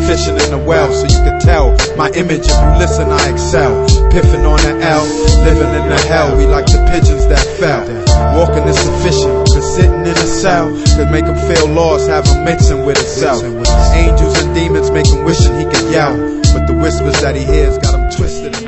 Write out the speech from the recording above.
fishing in the well, so you can tell my image. If you listen, I excel. Piffing on the L, living in the hell. We like the pigeons that fell. Walking is sufficient, but sitting in a cell could make him feel lost, have him mixing with himself. Angels and demons make him wishing he could yell, but the whispers that he hears got him twisted.